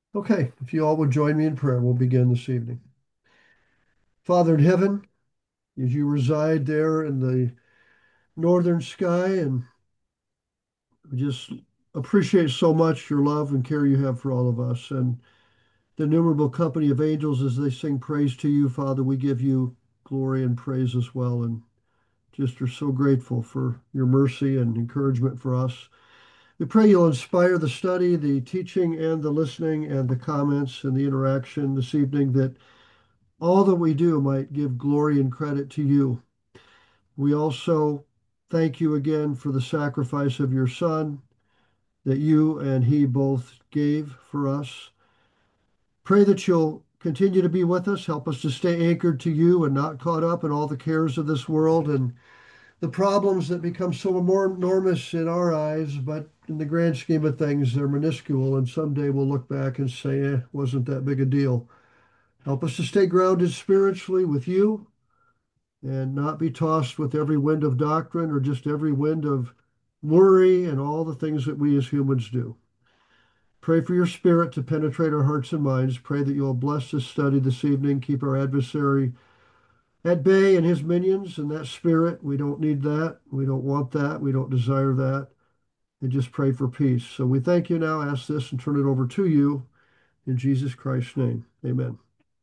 Okay, if you all would join me in prayer, we'll begin this evening. Father in heaven, as you reside there in the northern sky, and we just appreciate so much your love and care you have for all of us and the innumerable company of angels as they sing praise to you, Father. We give you glory and praise as well, and just are so grateful for your mercy and encouragement for us. We pray you'll inspire the study, the teaching, and the listening, and the comments and the interaction this evening, that all that we do might give glory and credit to you. We also thank you again for the sacrifice of your Son that you and he both gave for us. Pray that you'll continue to be with us, help us to stay anchored to you and not caught up in all the cares of this world and the problems that become so more enormous in our eyes, but in the grand scheme of things, they're minuscule. And someday we'll look back and say, wasn't that big a deal. Help us to stay grounded spiritually with you and not be tossed with every wind of doctrine or just every wind of worry and all the things that we as humans do. Pray for your spirit to penetrate our hearts and minds. Pray that you'll bless this study this evening, keep our adversary at bay and his minions and that spirit. We don't need that. We don't want that. We don't desire that. And just pray for peace. So we thank you now, ask this, and turn it over to you in Jesus Christ's name. Amen.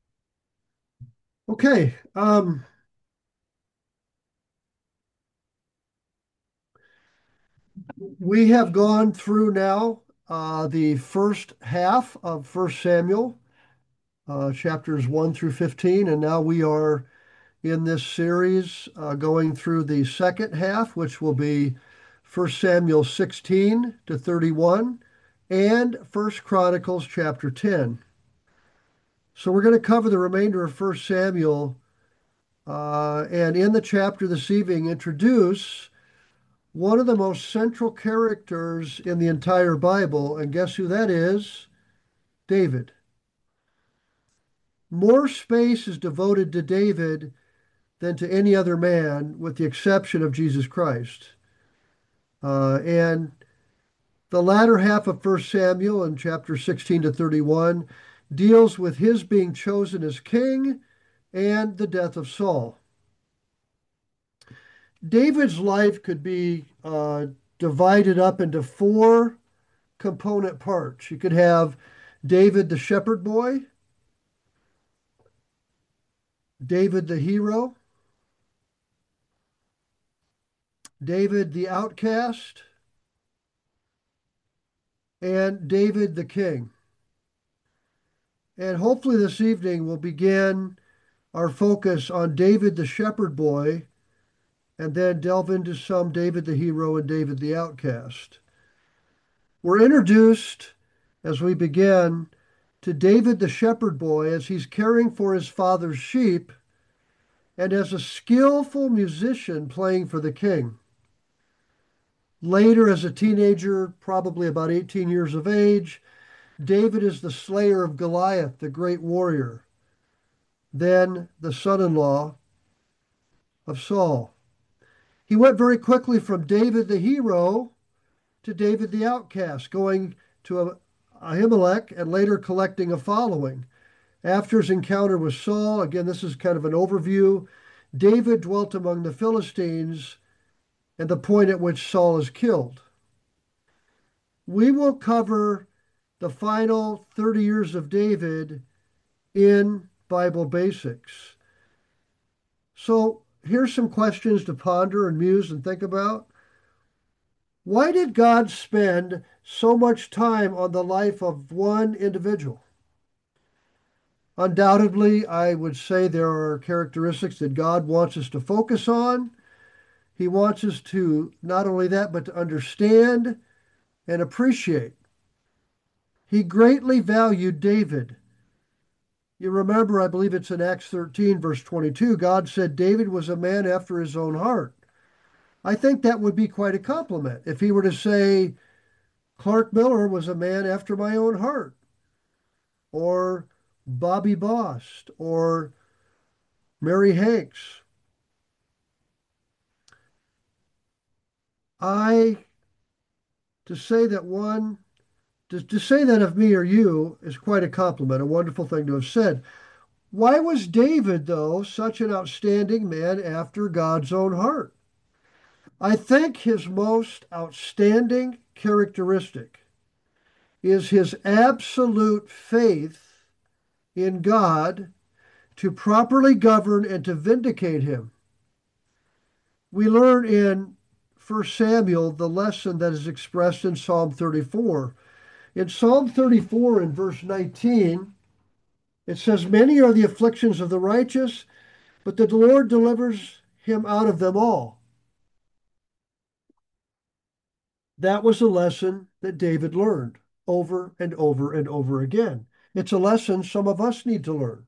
Okay. We have gone through now the first half of First Samuel, chapters 1 through 15, and now we are in this series going through the second half, which will be First Samuel 16 to 31 and First Chronicles chapter 10. So we're going to cover the remainder of First Samuel, and in the chapter this evening introduce one of the most central characters in the entire Bible, and guess who that is? David. More space is devoted to David than to any other man, with the exception of Jesus Christ. And the latter half of First Samuel in chapter 16 to 31 deals with his being chosen as king and the death of Saul. David's life could be divided up into four component parts. You could have David the shepherd boy, David the hero, David the outcast, and David the king. And hopefully this evening we'll begin our focus on David the shepherd boy and then delve into some David the hero and David the outcast. We're introduced as we begin to David the shepherd boy as he's caring for his father's sheep and as a skillful musician playing for the king. Later, as a teenager, probably about 18 years of age, David is the slayer of Goliath, the great warrior, then the son in law of Saul. He went very quickly from David the hero to David the outcast, going to Ahimelech and later collecting a following. After his encounter with Saul, again, this is kind of an overview. David dwelt among the Philistines and the point at which Saul is killed. We will cover the final 30 years of David in Bible Basics. So here's some questions to ponder and muse and think about. Why did God spend so much time on the life of one individual? Undoubtedly, I would say there are characteristics that God wants us to focus on. He wants us to not only that, but to understand and appreciate. He greatly valued David. You remember, I believe it's in Acts 13, verse 22, God said David was a man after his own heart. I think that would be quite a compliment if he were to say, Clark Miller was a man after my own heart, or Bobby Bost, or Mary Hanks. I, to say that one To say that of me or you is quite a compliment, a wonderful thing to have said. Why was David, though, such an outstanding man after God's own heart? I think his most outstanding characteristic is his absolute faith in God to properly govern and to vindicate him. We learn in 1 Samuel the lesson that is expressed in Psalm 34. In Psalm 34, in verse 19, it says, "Many are the afflictions of the righteous, but the Lord delivers him out of them all." That was a lesson that David learned over and over and over again. It's a lesson some of us need to learn.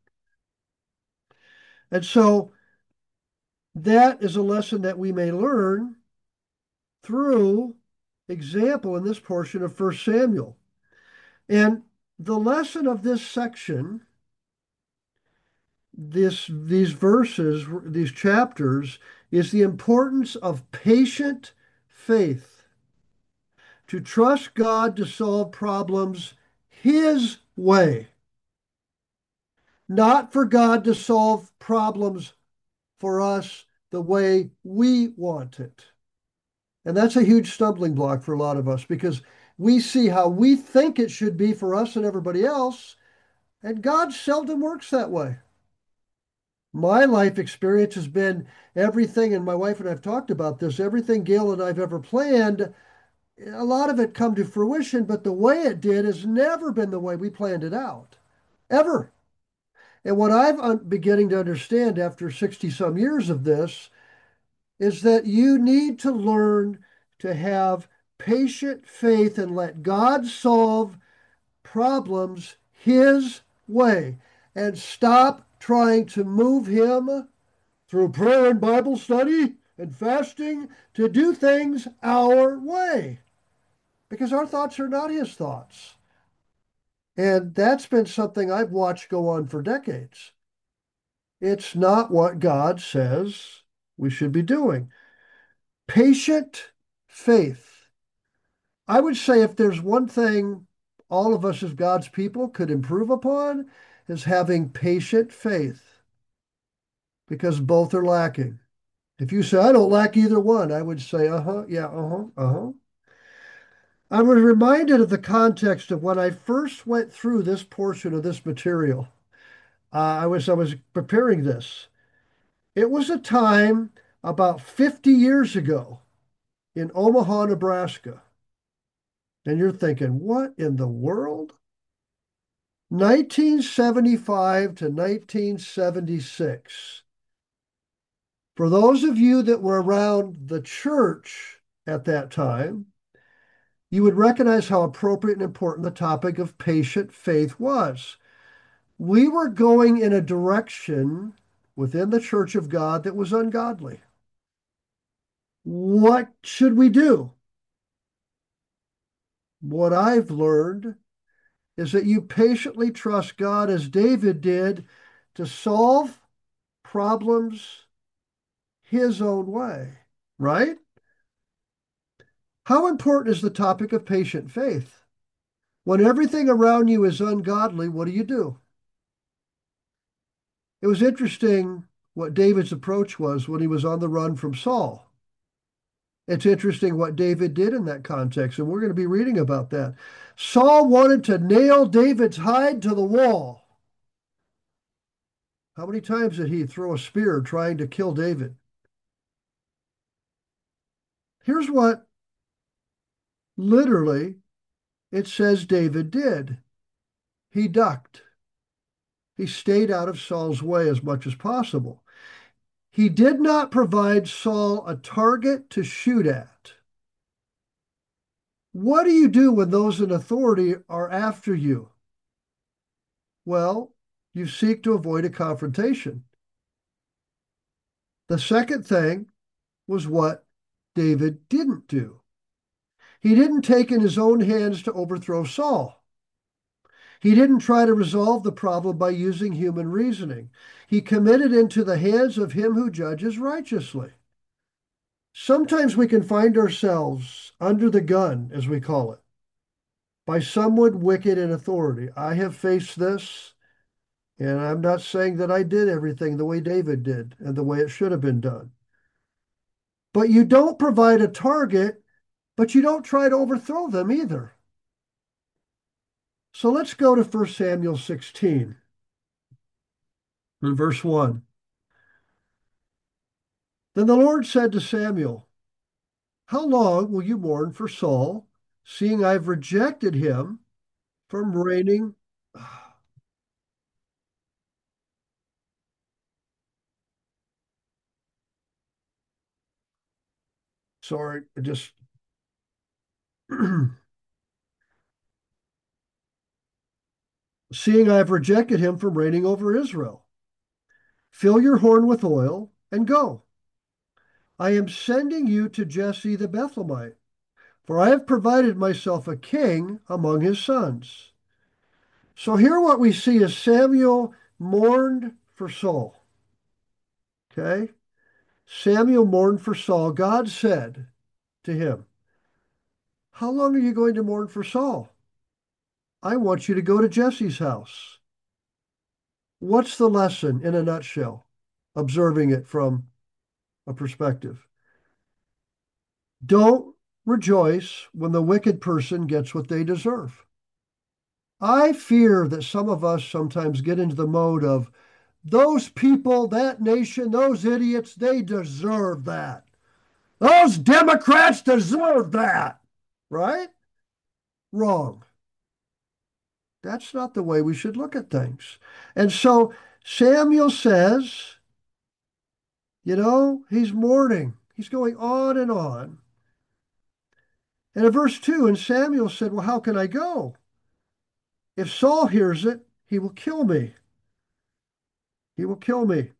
And so that is a lesson that we may learn through example in this portion of 1 Samuel. And the lesson of this section, these verses, these chapters, is the importance of patient faith, to trust God to solve problems His way, not for God to solve problems for us the way we want it. And that's a huge stumbling block for a lot of us because we see how we think it should be for us and everybody else, and God seldom works that way. My life experience has been everything, and my wife and I have talked about this, everything Gail and I've ever planned, a lot of it come to fruition, but the way it did has never been the way we planned it out, ever. And what I'm beginning to understand after 60 some years of this is that you need to learn to have patient faith and let God solve problems His way and stop trying to move Him through prayer and Bible study and fasting to do things our way because our thoughts are not His thoughts. And that's been something I've watched go on for decades. It's not what God says we should be doing. Patient faith. I would say if there's one thing all of us as God's people could improve upon is having patient faith because both are lacking. If you say, I don't lack either one, I would say, yeah, uh-huh. I was reminded of the context of when I first went through this portion of this material. I was preparing this. It was a time about 50 years ago in Omaha, Nebraska. And you're thinking, what in the world? 1975 to 1976. For those of you that were around the church at that time, you would recognize how appropriate and important the topic of patient faith was. We were going in a direction within the church of God that was ungodly. What should we do? What I've learned is that you patiently trust God as David did to solve problems His own way, right? How important is the topic of patient faith? When everything around you is ungodly, what do? It was interesting what David's approach was when he was on the run from Saul. It's interesting what David did in that context, and we're going to be reading about that. Saul wanted to nail David's hide to the wall. How many times did he throw a spear trying to kill David? Here's what literally it says David did. He ducked. He stayed out of Saul's way as much as possible. He did not provide Saul a target to shoot at. What do you do when those in authority are after you? Well, you seek to avoid a confrontation. The second thing was what David didn't do. He didn't take in his own hands to overthrow Saul. He didn't try to resolve the problem by using human reasoning. He committed into the hands of him who judges righteously. Sometimes we can find ourselves under the gun, as we call it, by someone wicked in authority. I have faced this, and I'm not saying that I did everything the way David did and the way it should have been done. But you don't provide a target, but you don't try to overthrow them either. So let's go to 1 Samuel 16 in verse 1. Then the Lord said to Samuel, how long will you mourn for Saul, seeing I've rejected him from reigning? Sorry, I just seeing I've rejected him from reigning over Israel. Fill your horn with oil and go. I am sending you to Jesse the Bethlehemite, for I have provided myself a king among his sons. So here what we see is Samuel mourned for Saul. Okay? Samuel mourned for Saul. God said to him, how long are you going to mourn for Saul? I want you to go to Jesse's house. What's the lesson in a nutshell? Observing it from a perspective. Don't rejoice when the wicked person gets what they deserve. I fear that some of us sometimes get into the mode of those people, that nation, those idiots, they deserve that. Those Democrats deserve that, right? Wrong. That's not the way we should look at things. And so Samuel says, he's mourning. He's going on and on. And in verse 2, and Samuel said, well, how can I go? If Saul hears it, he will kill me. He will kill me.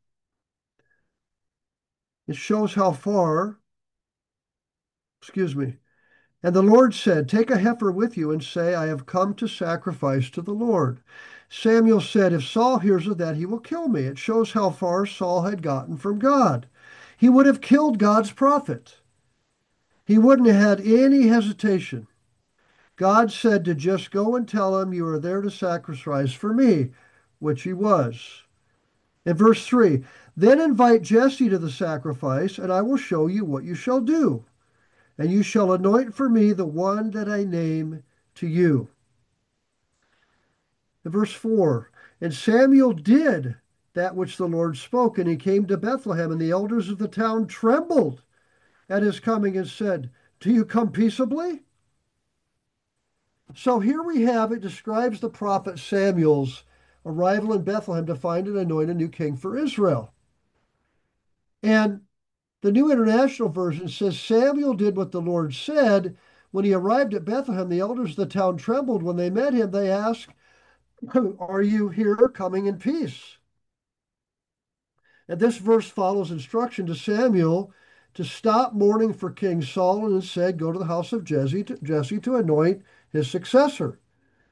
It shows how far, excuse me. And the Lord said, take a heifer with you and say, I have come to sacrifice to the Lord. Samuel said, if Saul hears of that, he will kill me. It shows how far Saul had gotten from God. He would have killed God's prophet. He wouldn't have had any hesitation. God said to just go and tell him you are there to sacrifice for me, which he was. In verse 3, then invite Jesse to the sacrifice, and I will show you what you shall do. And you shall anoint for me the one that I name to you. In verse 4, and Samuel did that which the Lord spoke, and he came to Bethlehem, and the elders of the town trembled at his coming and said, do you come peaceably? So here we have, it describes the prophet Samuel's arrival in Bethlehem to find and anoint a new king for Israel. And the New International Version says Samuel did what the Lord said. When he arrived at Bethlehem, the elders of the town trembled. When they met him, they asked, are you here coming in peace? And this verse follows instruction to Samuel to stop mourning for King Saul and instead go to the house of Jesse to anoint his successor.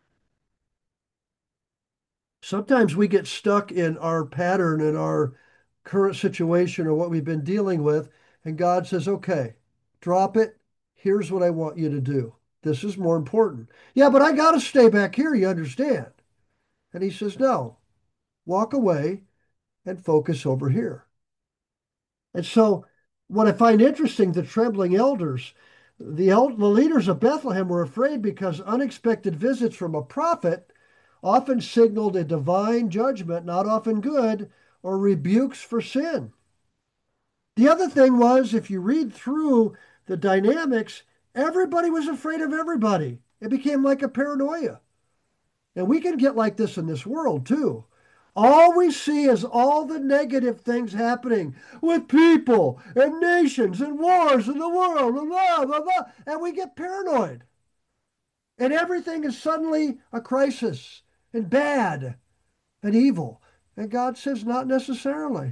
Sometimes we get stuck in our pattern, in our current situation or what we've been dealing with, and God says, okay, drop it. Here's what I want you to do. This is more important. Yeah, but I got to stay back here, you understand? And he says, no, walk away and focus over here. And so, what I find interesting, the trembling elders, the leaders of Bethlehem were afraid because unexpected visits from a prophet often signaled a divine judgment, not often good, or rebukes for sin. The other thing was, if you read through the dynamics, everybody was afraid of everybody. It became like a paranoia. And we can get like this in this world too. All we see is all the negative things happening with people and nations and wars in the world and blah, blah, blah. And we get paranoid. And everything is suddenly a crisis and bad and evil. And God says, not necessarily.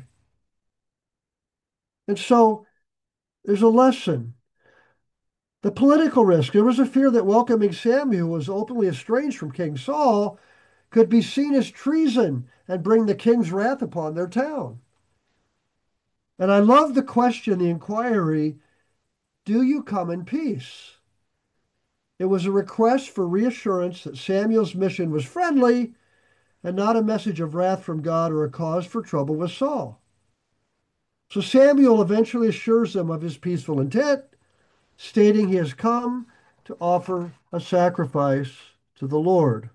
And so there's a lesson. The political risk. There was a fear that welcoming Samuel, who was openly estranged from King Saul, could be seen as treason and bring the king's wrath upon their town. And I love the question, the inquiry, do you come in peace? It was a request for reassurance that Samuel's mission was friendly and not a message of wrath from God or a cause for trouble with Saul. So Samuel eventually assures them of his peaceful intent, stating he has come to offer a sacrifice to the Lord.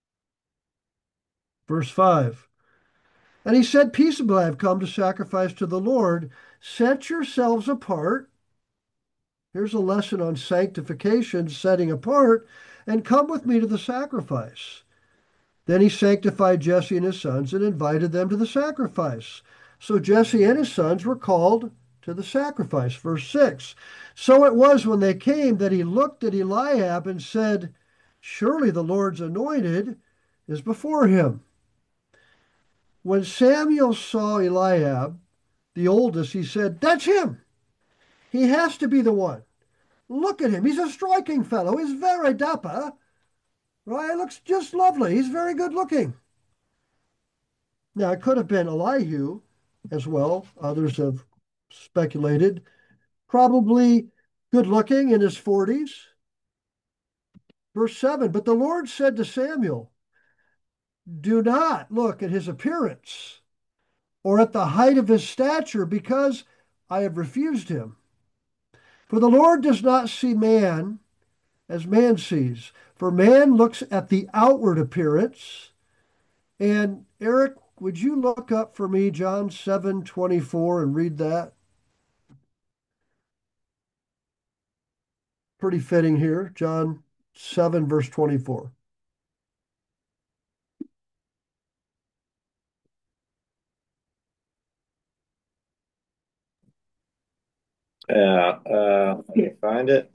Verse 5. And he said, peaceably, I have come to sacrifice to the Lord. Set yourselves apart. Here's a lesson on sanctification, setting apart, and come with me to the sacrifice. Then he sanctified Jesse and his sons and invited them to the sacrifice. So Jesse and his sons were called to the sacrifice. Verse 6. So it was when they came that he looked at Eliab and said, surely the Lord's anointed is before him. When Samuel saw Eliab, the oldest, he said, that's him. He has to be the one. Look at him. He's a striking fellow. He's very dapper. Right? Looks just lovely. He's very good looking. Now, it could have been Elihu as well. Others have speculated. Probably good looking in his 40s. Verse 7. But the Lord said to Samuel, do not look at his appearance or at the height of his stature, because I have refused him. For the Lord does not see man as man sees. For man looks at the outward appearance. And Eric, would you look up for me John 7:24 and read that? Pretty fitting here. John 7, verse 24. Yeah, let me find it.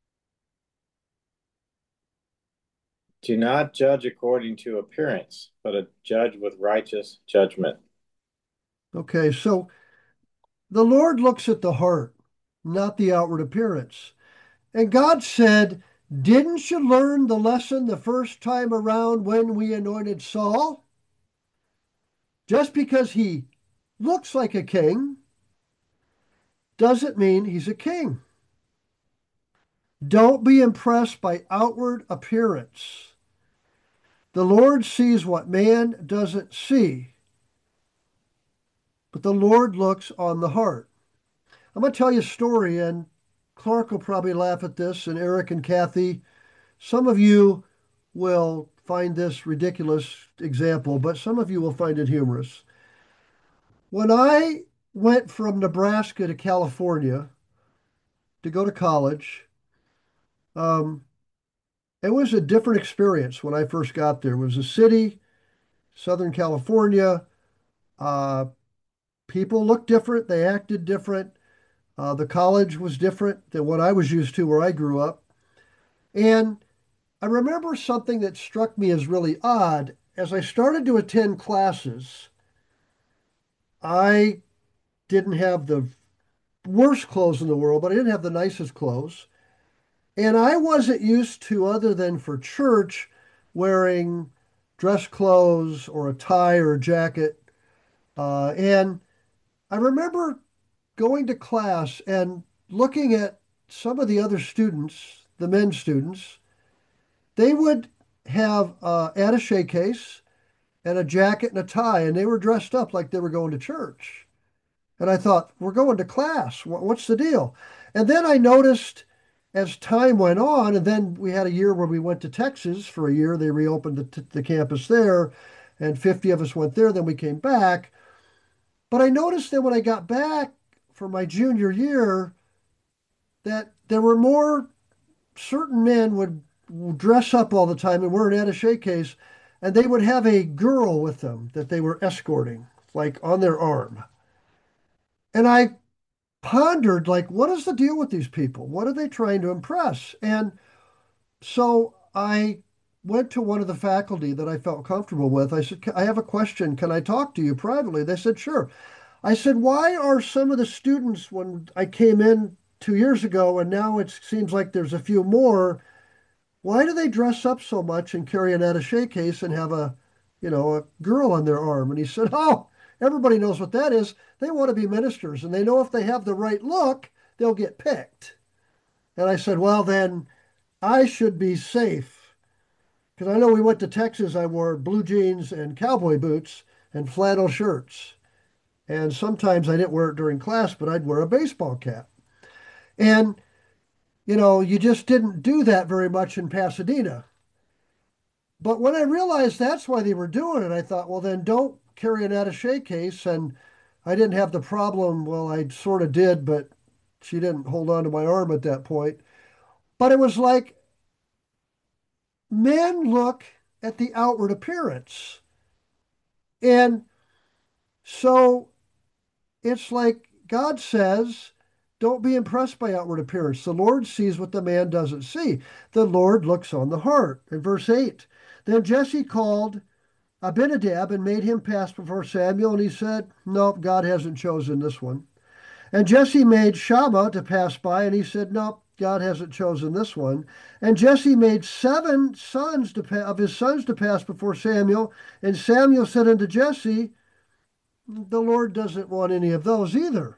Do not judge according to appearance, but judge with righteous judgment. Okay, so the Lord looks at the heart, not the outward appearance. And God said, didn't you learn the lesson the first time around when we anointed Saul? Just because he looks like a king doesn't mean he's a king. Don't be impressed by outward appearance. The Lord sees what man doesn't see, but the Lord looks on the heart. I'm going to tell you a story, and Clark will probably laugh at this, and Eric and Kathy. Some of you will find this ridiculous example, but some of you will find it humorous. When I went from Nebraska to California to go to college, um, it was a different experience when I first got there. It was a city, Southern California. Uh, People looked different, they acted different. The college was different than what I was used to where I grew up. And I remember something that struck me as really odd. As I started to attend classes, I didn't have the worst clothes in the world, but I didn't have the nicest clothes. And I wasn't used to, other than for church, wearing dress clothes or a tie or a jacket. And I remember going to class and looking at some of the other students, the men students, they would have an attaché case and a jacket and a tie, and they were dressed up like they were going to church. And I thought, we're going to class. What's the deal? And then I noticed as time went on, and then we had a year where we went to Texas for a year. They reopened the campus there, and 50 of us went there. Then we came back. But I noticed that when I got back for my junior year, that there were more certain men would dress up all the time and wear an attache case, and they would have a girl with them that they were escorting, like on their arm. And I pondered, like, what is the deal with these people? What are they trying to impress? And so I went to one of the faculty that I felt comfortable with. I said, I have a question. Can I talk to you privately? They said, sure. I said, why are some of the students, when I came in 2 years ago and now it seems like there's a few more, why do they dress up so much and carry an attache case and have a girl on their arm? And he said, oh, everybody knows what that is. They want to be ministers, and they know if they have the right look, they'll get picked. And I said, well, then I should be safe. Because I know we went to Texas, I wore blue jeans and cowboy boots and flannel shirts. And sometimes I didn't wear it during class, but I'd wear a baseball cap. And, you just didn't do that very much in Pasadena. But when I realized that's why they were doing it, I thought, well, then don't carry an attaché case. And I didn't have the problem. Well, I sort of did, but she didn't hold on to my arm at that point. But it was like men look at the outward appearance. And so it's like God says, don't be impressed by outward appearance. The Lord sees what the man doesn't see. The Lord looks on the heart. In verse 8, then Jesse called Abinadab and made him pass before Samuel, and he said, nope, God hasn't chosen this one. And Jesse made Shammah to pass by, and he said, nope, God hasn't chosen this one. And Jesse made seven sons of his sons to pass before Samuel, and Samuel said unto Jesse, the Lord doesn't want any of those either.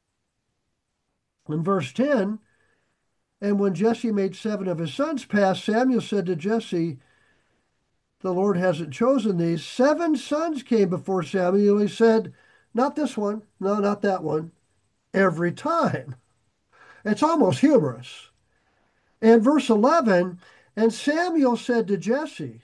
In verse 10, and when Jesse made seven of his sons pass, Samuel said to Jesse, the Lord hasn't chosen these. Seven sons came before Samuel. He said, not this one. No, not that one. Every time. It's almost humorous. And verse 11, and Samuel said to Jesse,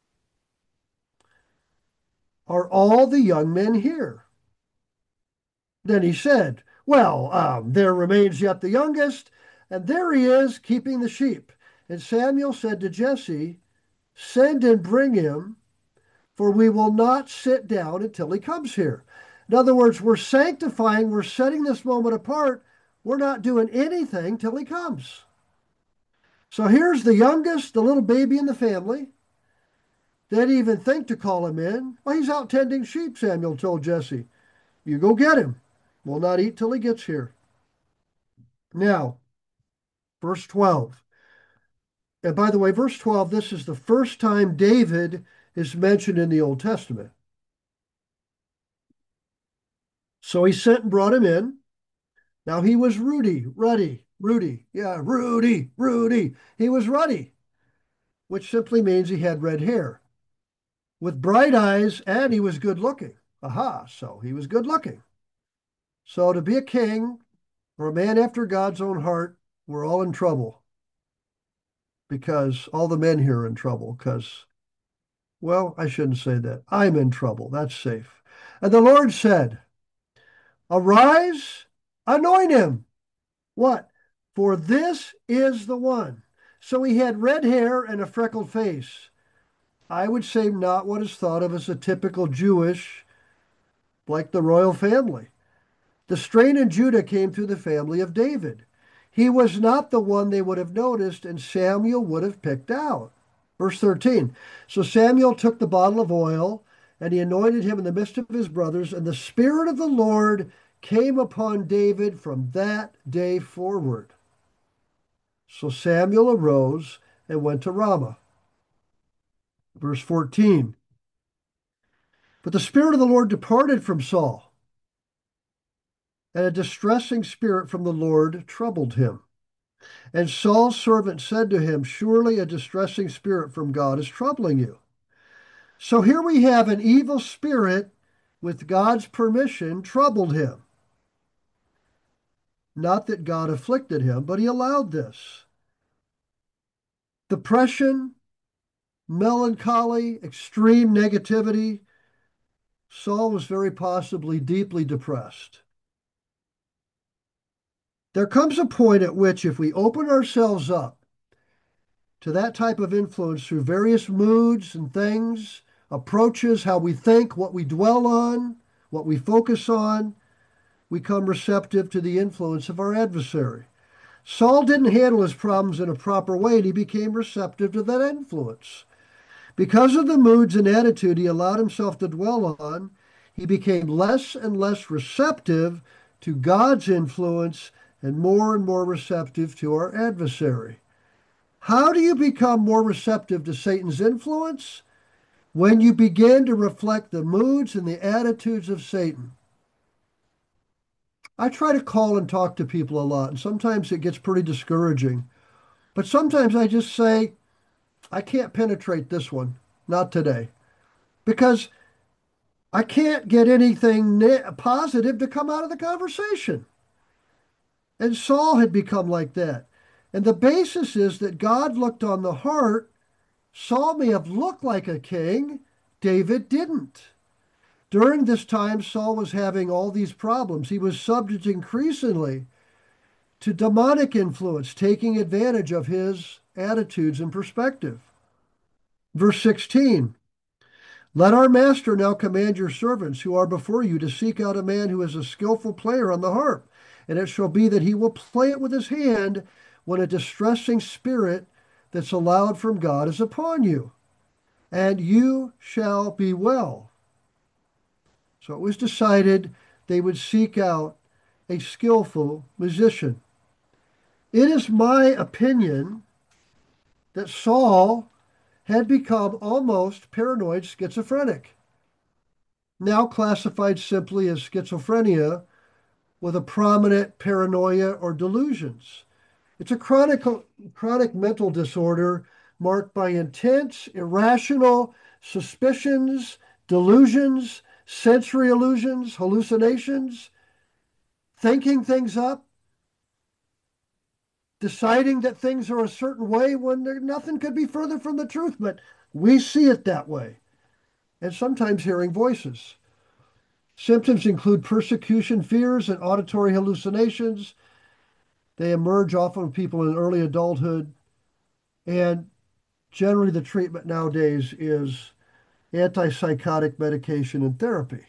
are all the young men here? Then he said, well, there remains yet the youngest, and there he is keeping the sheep. And Samuel said to Jesse, send and bring him, for we will not sit down until he comes here. In other words, we're sanctifying, we're setting this moment apart. We're not doing anything till he comes. So here's the youngest, the little baby in the family. They didn't even think to call him in. Well, he's out tending sheep, Samuel told Jesse. You go get him. We'll not eat till he gets here. Now, verse 12. And by the way, verse 12, this is the first time David is mentioned in the Old Testament. So he sent and brought him in. Now he was ruddy. Yeah, Rudy. He was ruddy, which simply means he had red hair with bright eyes and he was good looking. Aha, so he was good looking. So to be a king or a man after God's own heart, we're all in trouble because all the men here are in trouble because, well, I shouldn't say that. I'm in trouble. That's safe. And the Lord said, arise, anoint him. What? For this is the one. So he had red hair and a freckled face. I would say not what is thought of as a typical Jewish, like the royal family. The strain in Judah came through the family of David. He was not the one they would have noticed, and Samuel would have picked out. Verse 13. So Samuel took the bottle of oil, and he anointed him in the midst of his brothers, and the Spirit of the Lord came upon David from that day forward. So Samuel arose and went to Ramah. Verse 14. But the Spirit of the Lord departed from Saul, and a distressing spirit from the Lord troubled him. And Saul's servant said to him, surely a distressing spirit from God is troubling you. So here we have an evil spirit with God's permission troubled him. Not that God afflicted him, but he allowed this. Depression, melancholy, extreme negativity. Saul was very possibly deeply depressed. There comes a point at which, if we open ourselves up to that type of influence through various moods and things, approaches, how we think, what we dwell on, what we focus on, we become receptive to the influence of our adversary. Saul didn't handle his problems in a proper way, and he became receptive to that influence. Because of the moods and attitude he allowed himself to dwell on, he became less and less receptive to God's influence and more receptive to our adversary. How do you become more receptive to Satan's influence? When you begin to reflect the moods and the attitudes of Satan. I try to call and talk to people a lot, and sometimes it gets pretty discouraging. But sometimes I just say, I can't penetrate this one, not today, because I can't get anything positive to come out of the conversation. And Saul had become like that. And the basis is that God looked on the heart. Saul may have looked like a king, David didn't. During this time, Saul was having all these problems. He was subject increasingly to demonic influence, taking advantage of his attitudes and perspective. Verse 16. Let our master now command your servants who are before you to seek out a man who is a skillful player on the harp. And it shall be that he will play it with his hand when a distressing spirit that's allowed from God is upon you, and you shall be well. So it was decided they would seek out a skillful musician. It is my opinion that Saul had become almost paranoid schizophrenic, now classified simply as schizophrenia with a prominent paranoia or delusions. It's a chronic mental disorder marked by intense, irrational suspicions, delusions, sensory illusions, hallucinations, thinking things up, deciding that things are a certain way when nothing could be further from the truth, but we see it that way, and sometimes hearing voices. Symptoms include persecution fears and auditory hallucinations. They emerge often with people in early adulthood, and generally the treatment nowadays is antipsychotic medication and therapy.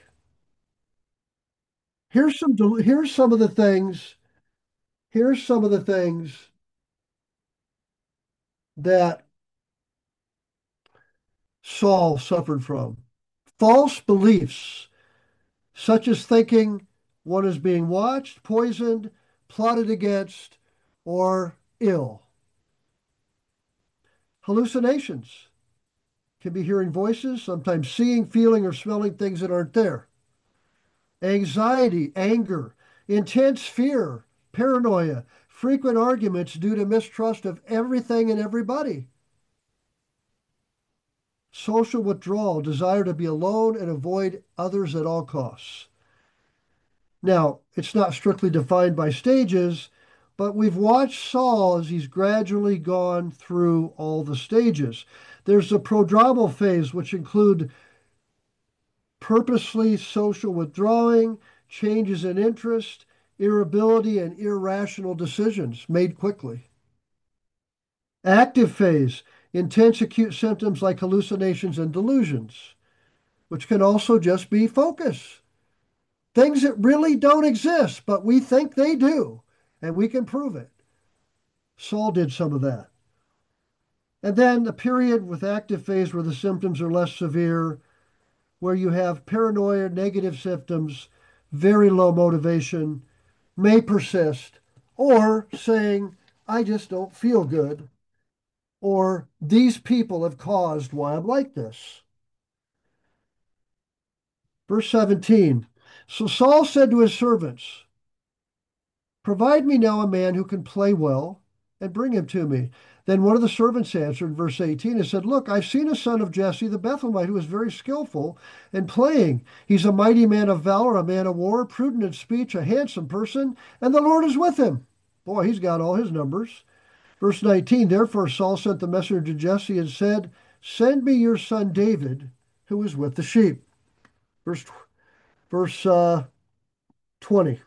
Here's some of the things. Here's some of the things that Saul suffered from. False beliefs, such as thinking one is being watched, poisoned, plotted against, or ill. Hallucinations can be hearing voices, sometimes seeing, feeling, or smelling things that aren't there. Anxiety, anger, intense fear, paranoia, frequent arguments due to mistrust of everything and everybody. Social withdrawal, desire to be alone and avoid others at all costs. Now, it's not strictly defined by stages, but we've watched Saul as he's gradually gone through all the stages. There's the prodromal phase, which include purposely social withdrawing, changes in interest, irritability, and irrational decisions made quickly. Active phase, intense acute symptoms like hallucinations and delusions, which can also just be focus. Things that really don't exist, but we think they do, and we can prove it. Saul did some of that. And then the period with active phase where the symptoms are less severe, where you have paranoia, negative symptoms, very low motivation, may persist, or saying, I just don't feel good, or these people have caused why I'm like this. Verse 17. So Saul said to his servants, provide me now a man who can play well, and bring him to me. Then one of the servants answered, verse 18, and said, look, I've seen a son of Jesse the Bethlehemite who is very skillful in playing. He's a mighty man of valor, a man of war, prudent in speech, a handsome person, and the Lord is with him. Boy, he's got all his numbers. Verse 19, therefore Saul sent the messenger to Jesse and said, send me your son David, who is with the sheep. Verse 20.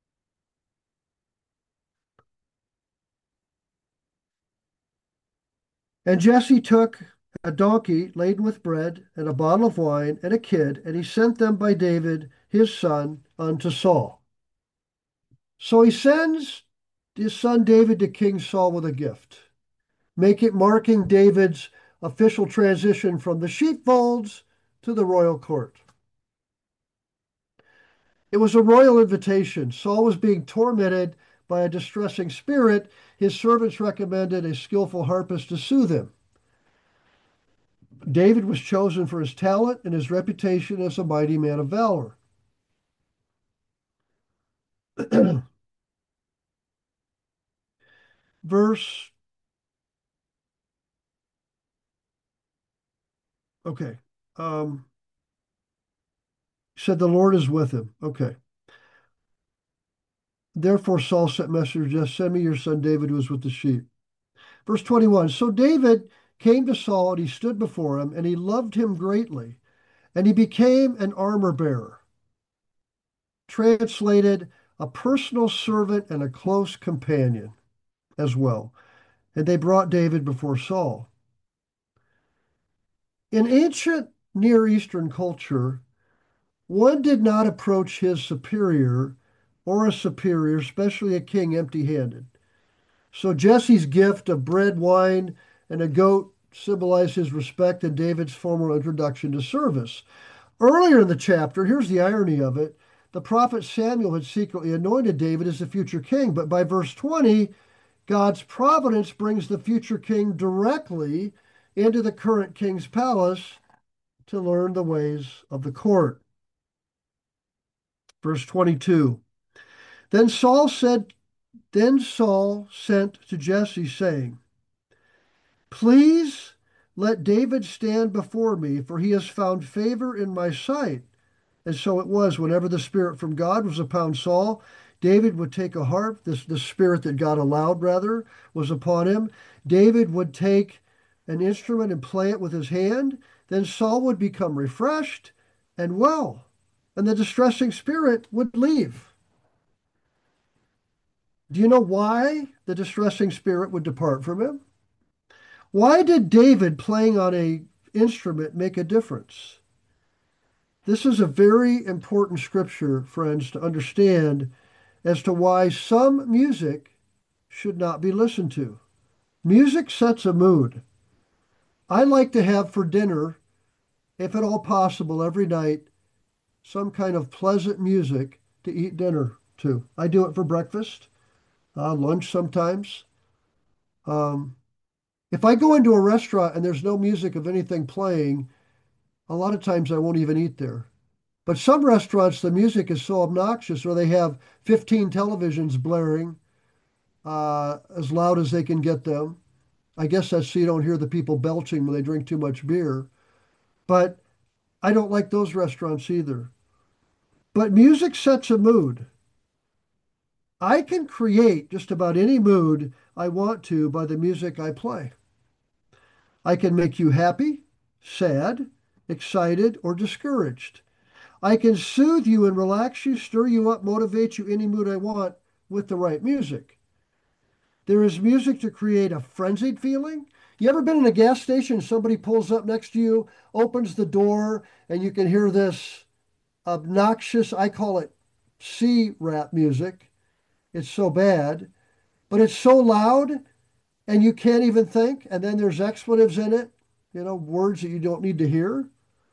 And Jesse took a donkey laden with bread and a bottle of wine and a kid, and he sent them by David his son unto Saul. So he sends his son David to King Saul with a gift, marking David's official transition from the sheepfolds to the royal court. It was a royal invitation. Saul was being tormented by a distressing spirit. His servants recommended a skillful harpist to soothe him. David was chosen for his talent and his reputation as a mighty man of valor. Verse Okay. Um, said the Lord is with him. Okay. Therefore, Saul sent messengers, just send me your son David who is with the sheep. Verse 21. So David came to Saul and he stood before him and he loved him greatly and he became an armor bearer. Translated, a personal servant and a close companion as well. And they brought David before Saul. In ancient Near Eastern culture, one did not approach his superior or a superior, especially a king, empty handed. So Jesse's gift of bread, wine, and a goat symbolized his respect and David's formal introduction to service. Earlier in the chapter, here's the irony of it, the prophet Samuel had secretly anointed David as the future king, but by verse 20, God's providence brings the future king directly into the current king's palace to learn the ways of the court. Verse 22. Then Saul said, Then Saul sent to Jesse, saying, Please let David stand before me, for he has found favor in my sight. And so it was, whenever the Spirit from God was upon Saul, David would take a harp, the spirit that God allowed, rather, was upon him. David would take an instrument and play it with his hand. Then Saul would become refreshed and well, and the distressing spirit would leave. Do you know why the distressing spirit would depart from him? Why did David playing on a instrument make a difference? This is a very important scripture, friends, to understand as to why some music should not be listened to. Music sets a mood. I like to have for dinner, if at all possible, every night, some kind of pleasant music to eat dinner to. I do it for breakfast, lunch sometimes. Um, if I go into a restaurant and there's no music of anything playing, a lot of times I won't even eat there. But some restaurants, the music is so obnoxious, or they have 15 televisions blaring as loud as they can get them. I guess that's so you don't hear the people belching when they drink too much beer. But I don't like those restaurants either. But music sets a mood. I can create just about any mood I want to by the music I play. I can make you happy, sad, excited, or discouraged. I can soothe you and relax you, stir you up, motivate you any mood I want with the right music. There is music to create a frenzied feeling. You ever been in a gas station, somebody pulls up next to you, opens the door, and you can hear this obnoxious, I call it C rap music. It's so bad, but it's so loud and you can't even think. And then there's expletives in it, words that you don't need to hear.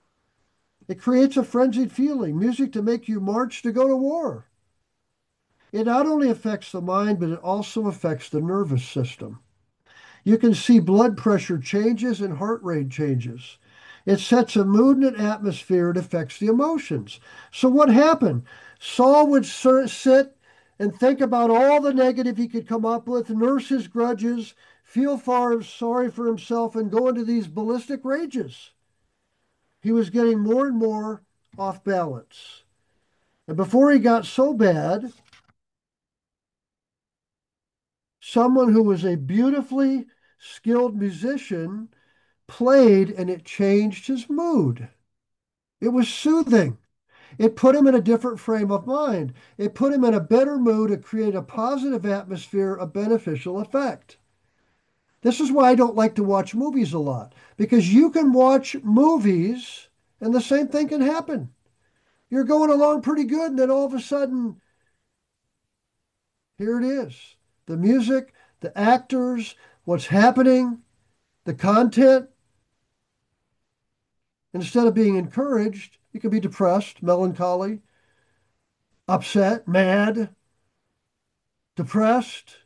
It creates a frenzied feeling, music to make you march to go to war. It not only affects the mind, but it also affects the nervous system. You can see blood pressure changes and heart rate changes. It sets a mood and an atmosphere. It affects the emotions. So what happened? Saul would sit and think about all the negative he could come up with, nurse his grudges, feel far sorry for himself, and go into these ballistic rages. He was getting more and more off balance. And before he got so bad, someone who was a beautifully skilled musician played and it changed his mood. It was soothing. It put him in a different frame of mind. It put him in a better mood to create a positive atmosphere, a beneficial effect. This is why I don't like to watch movies a lot, because you can watch movies and the same thing can happen. You're going along pretty good, and then all of a sudden, here it is. The music, the actors, what's happening, the content. Instead of being encouraged, you can be depressed, melancholy, upset, mad, depressed.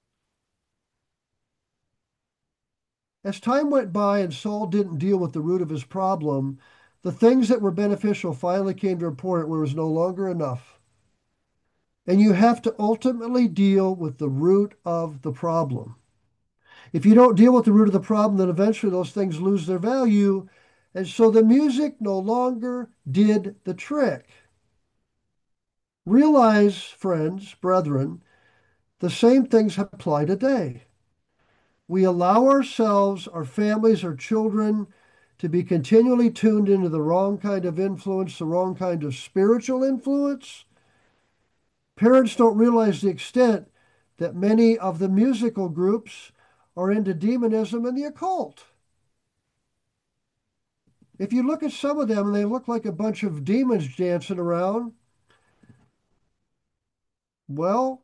As time went by and Saul didn't deal with the root of his problem, the things that were beneficial finally came to a point where it was no longer enough. And you have to ultimately deal with the root of the problem. If you don't deal with the root of the problem, then eventually those things lose their value And so the music no longer did the trick. Realize, friends, brethren, the same things apply today. We allow ourselves, our families, our children to be continually tuned into the wrong kind of influence, the wrong kind of spiritual influence. Parents don't realize the extent that many of the musical groups are into demonism and the occult. If you look at some of them and they look like a bunch of demons dancing around, well,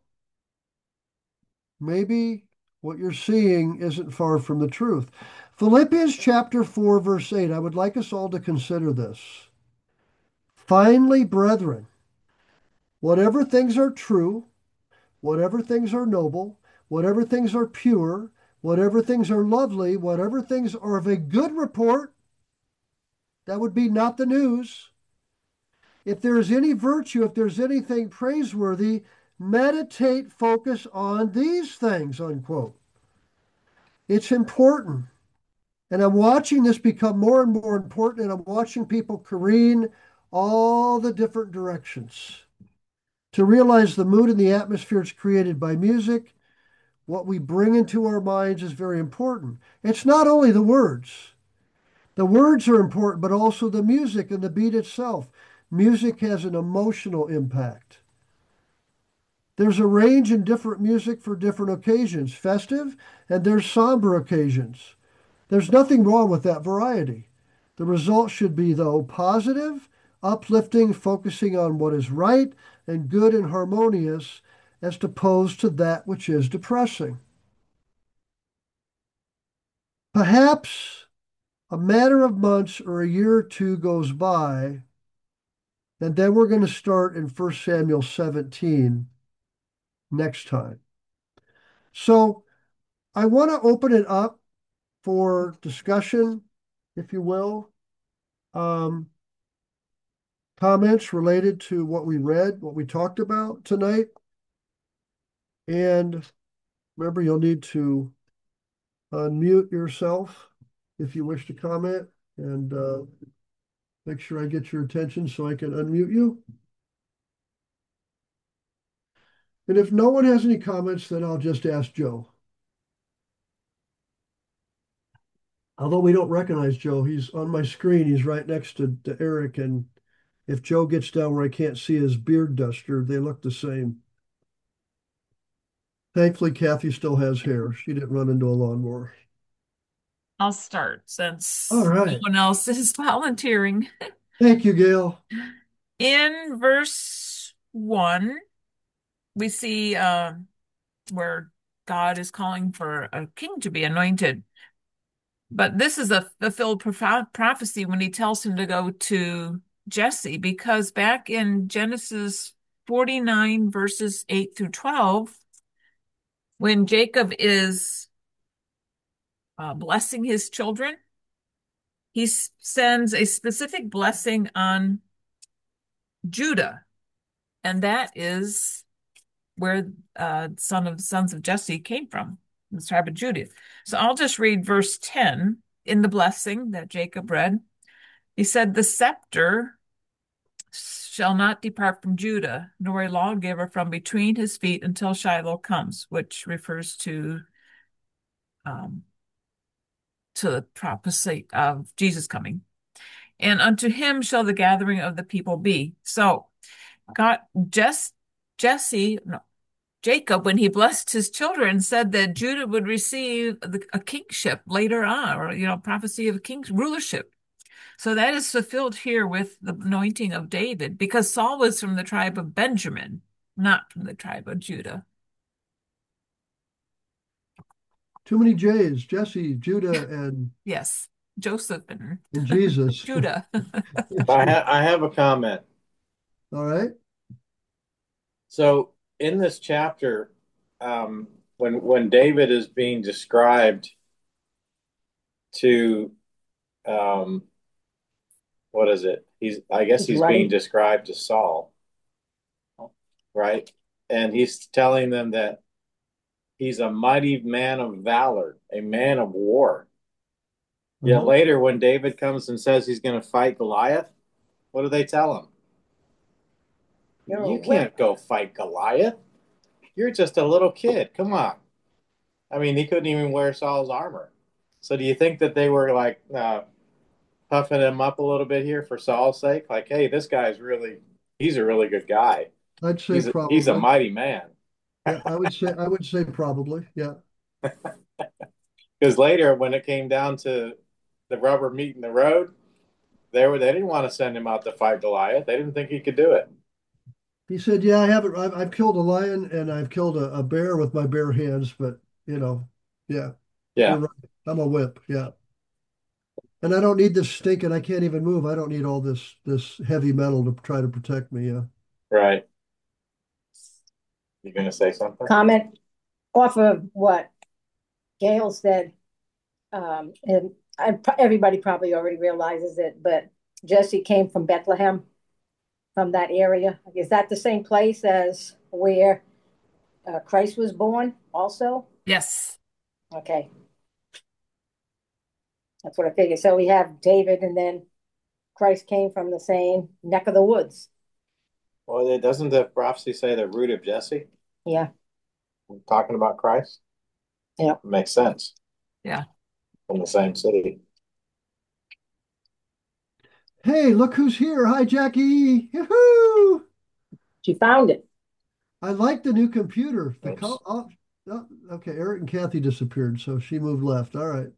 maybe what you're seeing isn't far from the truth. Philippians chapter 4, verse 8, I would like us all to consider this. Finally, brethren, whatever things are true, whatever things are noble, whatever things are pure, whatever things are lovely, whatever things are of a good report, that would be not the news. If there is any virtue, if there's anything praiseworthy, meditate, focus on these things, unquote. It's important. And I'm watching this become more and more important, and I'm watching people careen all the different directions. To realize the mood and the atmosphere is created by music, what we bring into our minds is very important. It's not only the words. The words are important, but also the music and the beat itself. Music has an emotional impact. There's a range in different music for different occasions, festive, and there's somber occasions. There's nothing wrong with that variety. The result should be, though, positive, uplifting, focusing on what is right and good and harmonious, as opposed to that which is depressing. Perhaps a matter of months or a year or two goes by, and then we're going to start in 1 Samuel 17 next time. So I want to open it up for discussion, if you will. Um, Comments related to what we read, what we talked about tonight. And remember, you'll need to unmute yourself if you wish to comment, and make sure I get your attention so I can unmute you. And if no one has any comments, then I'll just ask Joe. Although we don't recognize Joe, he's on my screen. He's right next to Eric. And if Joe gets down where I can't see his beard duster, they look the same. Thankfully, Kathy still has hair. She didn't run into a lawnmower. I'll start All since no right. one else is volunteering. Thank you, Gail. In verse 1, we see where God is calling for a king to be anointed. But this is a fulfilled prophecy when he tells him to go to Jesse, because back in Genesis 49, verses 8 through 12, when Jacob is blessing his children, he sends a specific blessing on Judah, and that is where sons of Jesse came from, the tribe of Judah. So I'll just read verse 10 in the blessing that Jacob read. He said, "The scepter shall not depart from Judah, nor a lawgiver from between his feet until Shiloh comes," which refers um, to the prophecy of Jesus coming. "And unto him shall the gathering of the people be." So God, Jesse, no, Jacob, when he blessed his children, said that Judah would receive a kingship later on, or, prophecy of king's rulership. So that is fulfilled here with the anointing of David, because Saul was from the tribe of Benjamin, not from the tribe of Judah. Too many J's. Jesse, Judah, and Yes, Joseph and Jesus. Judah. I have a comment. All right. So in this chapter, when David is being described to what is it? I guess he's being described to Saul, right? And he's telling them that he's a mighty man of valor, a man of war. Yeah, later when David comes and says he's going to fight Goliath, what do they tell him? You can't go fight Goliath. You're just a little kid. Come on. I mean, he couldn't even wear Saul's armor. So do you think that they were like puffing him up a little bit here for Saul's sake? Like, hey, this guy's he's a really good guy. I'd say probably. He's a mighty man. Yeah, I would say probably. Yeah. Because later, when it came down to the rubber meeting the road, they didn't want to send him out to fight Goliath. They didn't think he could do it. He said, "Yeah, I haven't. I've killed a lion and I've killed a bear with my bare hands, but yeah, Yeah, you're right. I'm a whip. Yeah, and I don't need this stinking. I can't even move. I don't need all this heavy metal to try to protect me. Yeah." right. You gonna say something? Comment off of what Gail said, and everybody probably already realizes it, but Jesse came from Bethlehem, from that area. Is that the same place as where Christ was born also? Yes. Okay. That's what I figured. So we have David, and then Christ came from the same neck of the woods. Well, doesn't the prophecy say the root of Jesse? Yeah. We're talking about Christ? Yeah. It makes sense. Yeah. From the same city. Hey, look who's here. Hi, Jackie. Yoo-hoo! She found it. I like the new computer. Oops. Oh, okay, Eric and Kathy disappeared, so she moved left. All right.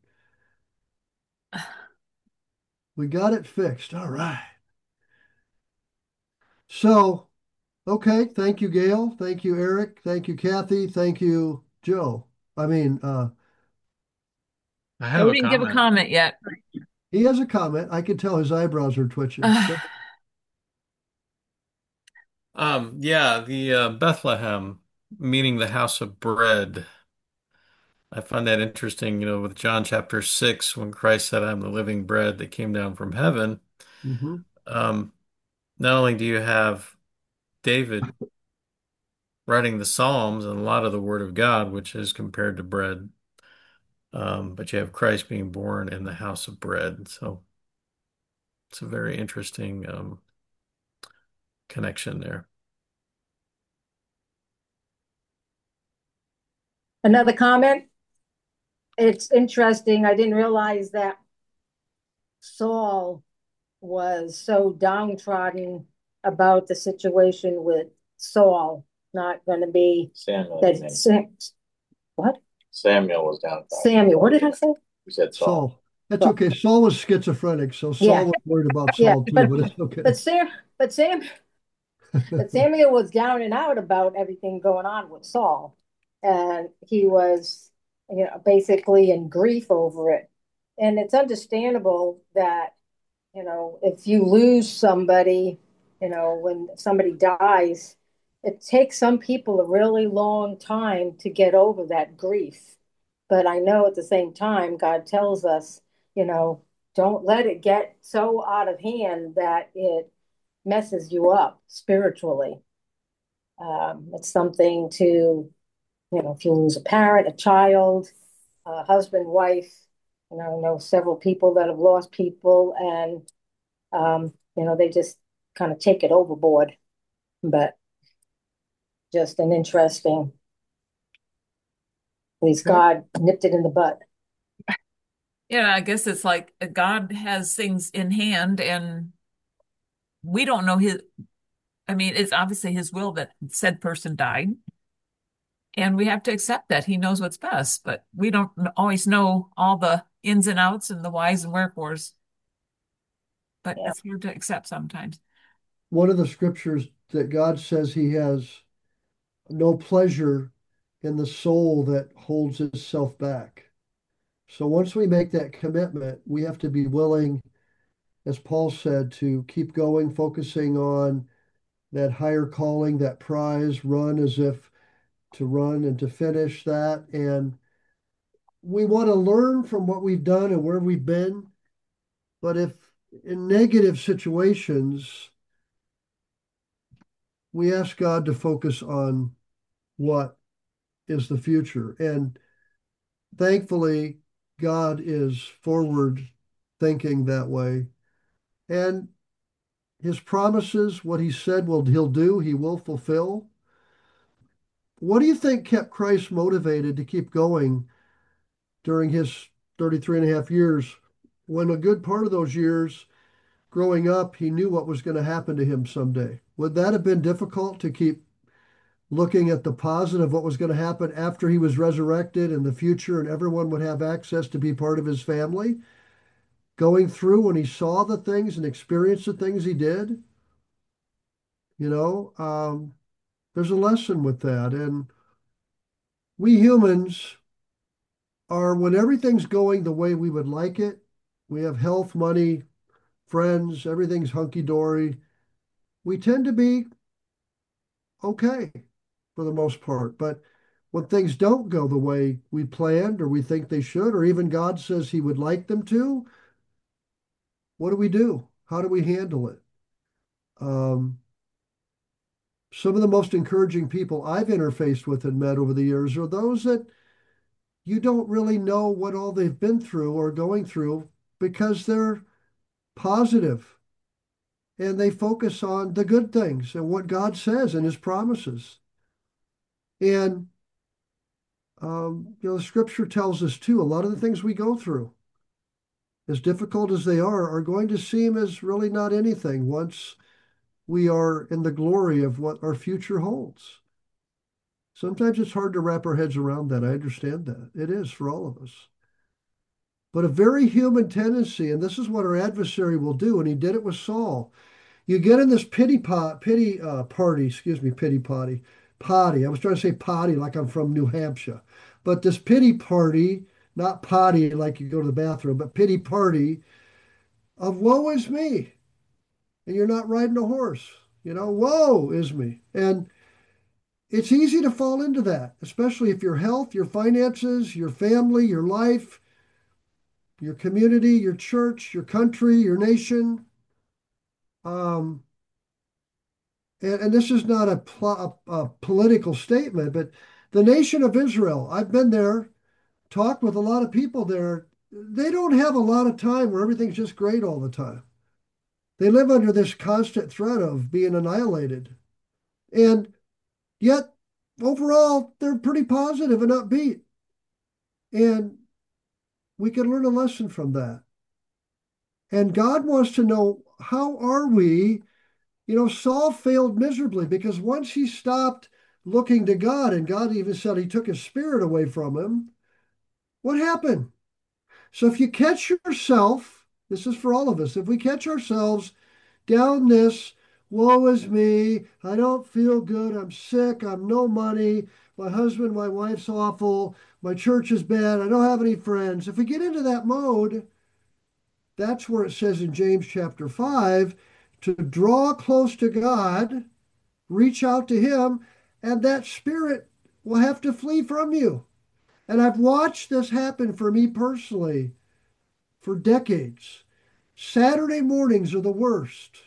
We got it fixed. All right. So, okay, thank you, Gail. Thank you, Eric. Thank you, Kathy. Thank you, Joe. I mean, I have We a didn't give a comment. comment yet. he has a comment. I can tell his eyebrows are twitching. Yeah, the Bethlehem, meaning the house of bread. I find that interesting, with John chapter 6, when Christ said, I'm the living bread that came down from heaven. Hmm. Um, Not only do you have David writing the Psalms and a lot of the Word of God, which is compared to bread, but you have Christ being born in the house of bread. So it's a very interesting connection there. Another comment. It's interesting. I didn't realize that Saul was so downtrodden about the situation with Saul not going to be Samuel. what? Samuel was down. Samuel. What did I say? You said Saul. Saul. That's okay. Saul was schizophrenic, so Saul was worried about Saul too, but it's okay. But Samuel was down and out about everything going on with Saul, and he was, basically in grief over it. And it's understandable that, if you lose somebody, when somebody dies, it takes some people a really long time to get over that grief. But I know at the same time, God tells us, don't let it get so out of hand that it messes you up spiritually. It's something to, if you lose a parent, a child, a husband, wife, I know several people that have lost people, and they just kind of take it overboard. But just an interesting, at least God nipped it in the bud. Yeah, I guess it's like God has things in hand and we don't know I mean, it's obviously his will that said person died. And we have to accept that he knows what's best, but we don't always know all the ins and outs and the whys and wherefores. But it's hard to accept sometimes. One of the scriptures that God says he has no pleasure in the soul that holds itself back. So once we make that commitment, we have to be willing, as Paul said, to keep going, focusing on that higher calling, that prize, run as if to run and to finish that. And we want to learn from what we've done and where we've been. But if in negative situations, we ask God to focus on what is the future. And thankfully, God is forward thinking that way. And his promises, what he said he'll do, he will fulfill. What do you think kept Christ motivated to keep going during his 33 and a half years when a good part of those years growing up, he knew what was going to happen to him someday? Would that have been difficult to keep looking at the positive, what was going to happen after he was resurrected in the future and everyone would have access to be part of his family? Going through when he saw the things and experienced the things he did, you know, there's a lesson with that. And we humans are, when everything's going the way we would like it, we have health, money, friends, everything's hunky dory, we tend to be okay for the most part. But when things don't go the way we planned or we think they should, or even God says he would like them to, what do we do? How do we handle it? Um, some of the most encouraging people I've interfaced with and met over the years are those that you don't really know what all they've been through or going through because they're positive and they focus on the good things and what God says and his promises. And, the scripture tells us too, a lot of the things we go through, as difficult as they are going to seem as really not anything once we are in the glory of what our future holds. Sometimes it's hard to wrap our heads around that. I understand that. It is for all of us. But a very human tendency, and this is what our adversary will do, and he did it with Saul. You get in this pity potty. I was trying to say potty like I'm from New Hampshire, but this pity party, not potty like you go to the bathroom, but pity party of woe is me, and you're not riding a horse. Woe is me, and it's easy to fall into that, especially if your health, your finances, your family, your life, your community, your church, your country, your nation. Um, and this is not a political statement, but the nation of Israel, I've been there, talked with a lot of people there. They don't have a lot of time where everything's just great all the time. They live under this constant threat of being annihilated. And yet, overall, they're pretty positive and upbeat. And we can learn a lesson from that. And God wants to know, how are we? Saul failed miserably because once he stopped looking to God, and God even said he took his spirit away from him, what happened? So if you catch yourself, this is for all of us, if we catch ourselves down this, woe is me, I don't feel good, I'm sick, I'm no money, my husband, my wife's awful, my church is bad, I don't have any friends. If we get into that mode, that's where it says in James chapter 5 to draw close to God, reach out to him, and that spirit will have to flee from you. And I've watched this happen for me personally for decades. Saturday mornings are the worst.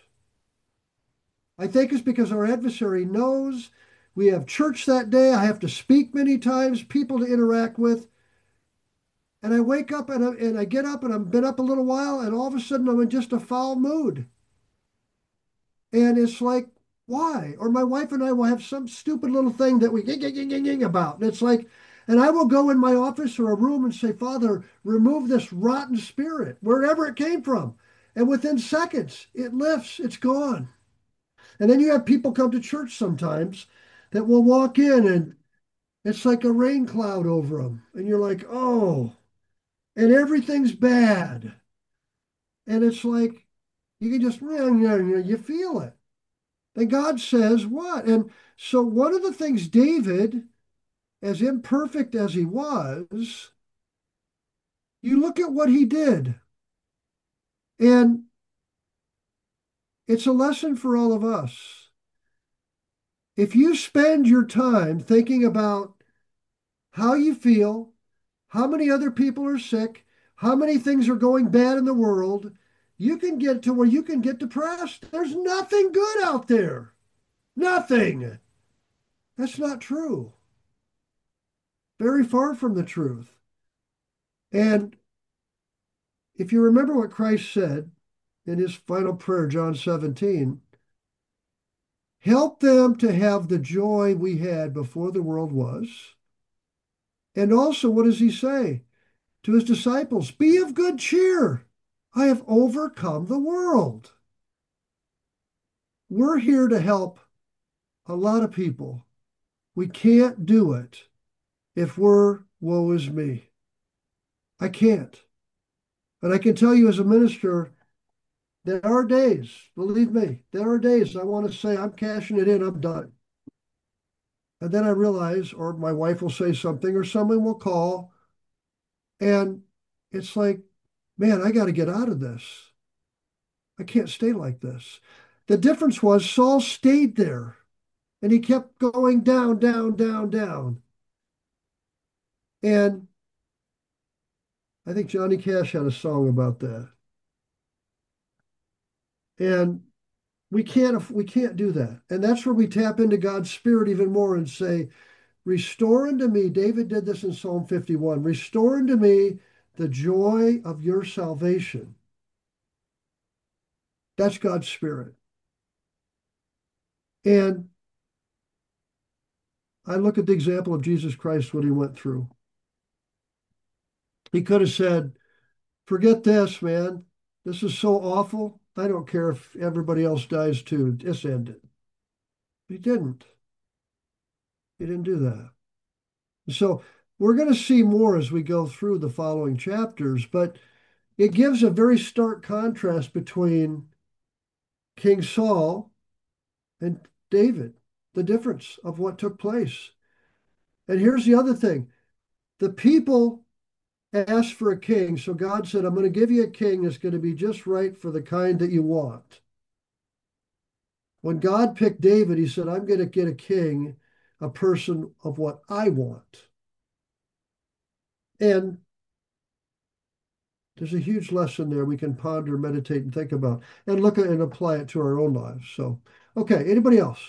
I think it's because our adversary knows we have church that day. I have to speak many times, people to interact with. And I wake up and I get up and I've been up a little while, and all of a sudden I'm in just a foul mood. And it's like, why? Or my wife and I will have some stupid little thing that we ging about. And it's like, and I will go in my office or a room and say, Father, remove this rotten spirit, wherever it came from. And within seconds, it lifts, it's gone. And then you have people come to church sometimes that will walk in and it's like a rain cloud over them. And you're like, oh, and everything's bad. And it's like, you can just, you feel it. And God says what? And so one of the things David, as imperfect as he was, you look at what he did. And it's a lesson for all of us. If you spend your time thinking about how you feel, how many other people are sick, how many things are going bad in the world, you can get to where you can get depressed. There's nothing good out there. Nothing. That's not true. Very far from the truth. And if you remember what Christ said in his final prayer, John 17, help them to have the joy we had before the world was. And also, what does he say to his disciples? Be of good cheer. I have overcome the world. We're here to help a lot of people. We can't do it if we're woe is me. I can't. And I can tell you as a minister, there are days, believe me, there are days I want to say, I'm cashing it in, I'm done. And then I realize, or my wife will say something, or someone will call, and it's like, man, I got to get out of this. I can't stay like this. The difference was Saul stayed there and he kept going down, down, down, down. And I think Johnny Cash had a song about that. And we can't do that. And that's where we tap into God's spirit even more and say, restore unto me, David did this in Psalm 51, restore unto me the joy of your salvation. That's God's spirit. And I look at the example of Jesus Christ, what he went through. He could have said, forget this, man. This is so awful. I don't care if everybody else dies too. Just end it. He didn't. He didn't do that. So we're going to see more as we go through the following chapters, but it gives a very stark contrast between King Saul and David, the difference of what took place. And here's the other thing. The people asked for a king, so God said, I'm going to give you a king that's going to be just right for the kind that you want. When God picked David, he said, I'm going to get a king, a person of what I want. And there's a huge lesson there we can ponder, meditate, and think about, and look at and apply it to our own lives. So, okay, anybody else?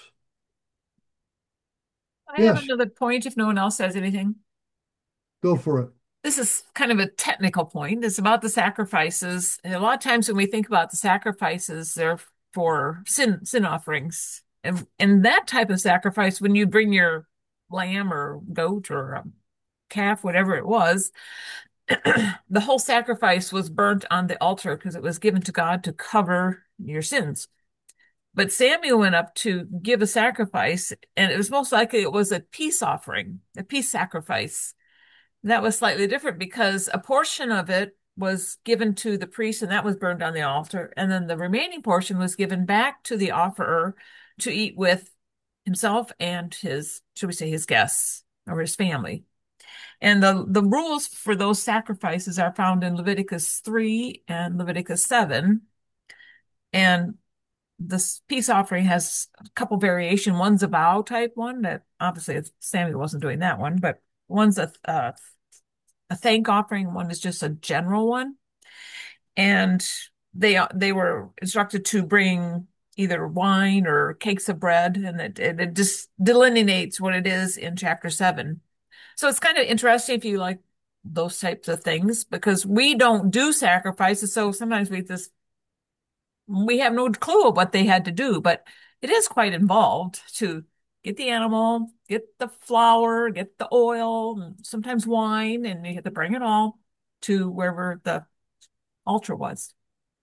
I have Yes, another point if no one else says anything. go for it. This is kind of a technical point. It's about the sacrifices. And a lot of times when we think about the sacrifices, they're for sin offerings. And that type of sacrifice, when you bring your lamb or goat or calf, whatever it was, the whole sacrifice was burnt on the altar because it was given to God to cover your sins. But Samuel went up to give a sacrifice, and it was most likely it was a peace offering, a peace sacrifice. That was slightly different because a portion of it was given to the priest, and that was burned on the altar. And then the remaining portion was given back to the offerer to eat with himself and his, should we say, his guests or his family. And the rules for those sacrifices are found in Leviticus 3 and Leviticus 7. And this peace offering has a couple variation. One's a vow type one that obviously Samuel wasn't doing that one, but one's a thank offering. One is just a general one. And they were instructed to bring either wine or cakes of bread, and it just delineates what it is in chapter 7. So it's kind of interesting if you like those types of things because we don't do sacrifices. So sometimes we have no clue of what they had to do, but it is quite involved to get the animal, get the flour, get the oil, and sometimes wine, and you have to bring it all to wherever the altar was.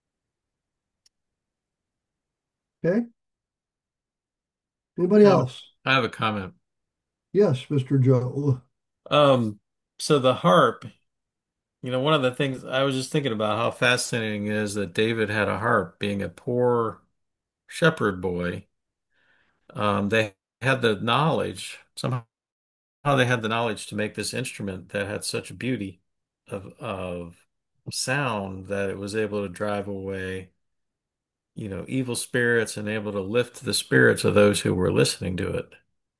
Okay. Anybody else? I have a comment. Yes, Mr. Joe. Um, so the harp, one of the things I was just thinking about how fascinating it is that David had a harp, being a poor shepherd boy. They had the knowledge, somehow they had the knowledge to make this instrument that had such beauty of sound that it was able to drive away, evil spirits and able to lift the spirits of those who were listening to it.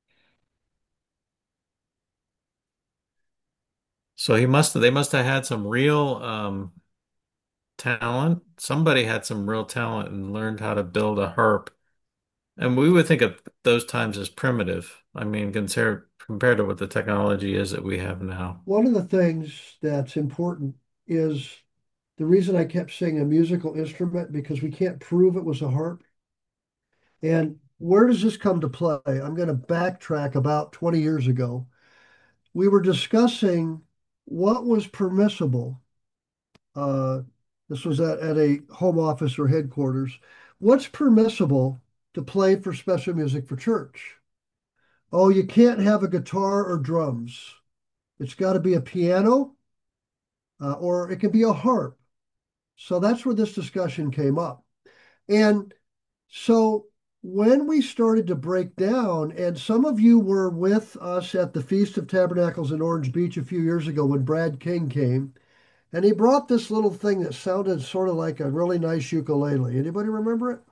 So they must have had some real talent. Somebody had some real talent and learned how to build a harp. And we would think of those times as primitive. I mean, compared to what the technology is that we have now. One of the things that's important is The reason I kept saying a musical instrument because we can't prove it was a harp. And where does this come to play? I'm going to backtrack about 20 years ago. We were discussing what was permissible. Uh, this was at a home office or headquarters. What's permissible to play for special music for church? Oh, you can't have a guitar or drums. It's got to be a piano, or it could be a harp. So that's where this discussion came up. And so when we started to break down, and some of you were with us at the Feast of Tabernacles in Orange Beach a few years ago when Brad King came, and he brought this little thing that sounded sort of like a really nice ukulele. Anybody remember it?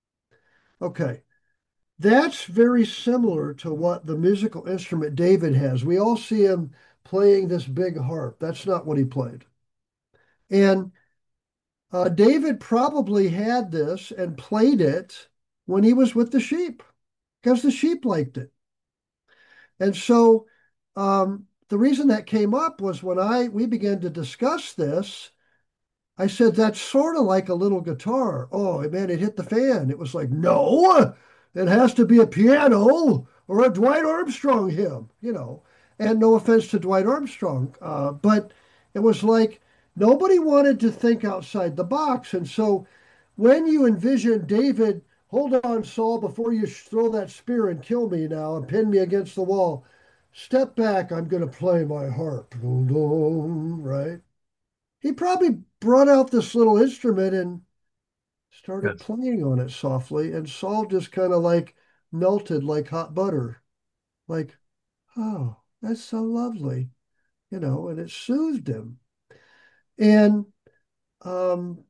Okay. That's very similar to what the musical instrument David has. We all see him playing this big harp. That's not what he played. And David probably had this and played it when he was with the sheep because the sheep liked it. And so the reason that came up was when we began to discuss this, I said, that's sort of like a little guitar. Oh, man, it hit the fan. It was like, no, it has to be a piano or a Dwight Armstrong hymn. And no offense to Dwight Armstrong, but it was like nobody wanted to think outside the box. And so when you envision David, hold on, Saul, before you throw that spear and kill me now and pin me against the wall, step back, I'm going to play my harp. Right? He probably brought out this little instrument and started Yes. playing on it softly, and Saul just kind of like melted like hot butter. Like, oh, that's so lovely, and it soothed him. And um,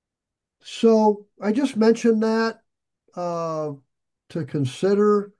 so I just mentioned that uh, to consider.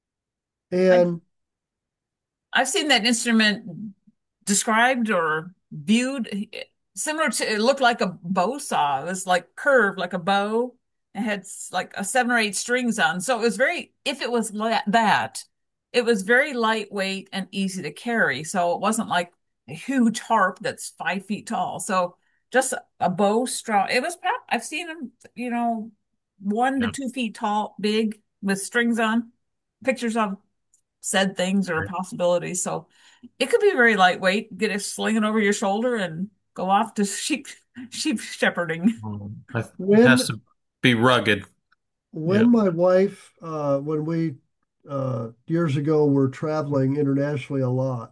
I, And I've seen that instrument described or viewed similar to, it looked like a bow saw. It was like curved like a bow and had like a 7 or 8 strings on. So it was very, if it was that, it was very lightweight and easy to carry. So it wasn't like a huge harp that's 5 feet tall. So just a bow straw. It was, I've seen them, 1 to 2 feet tall, big with strings on, pictures of said things or Right. possibilities. So it could be very lightweight. Get it, sling it over your shoulder and go off to sheep shepherding. It has when to be rugged. Yeah. when my wife, when we years ago were traveling internationally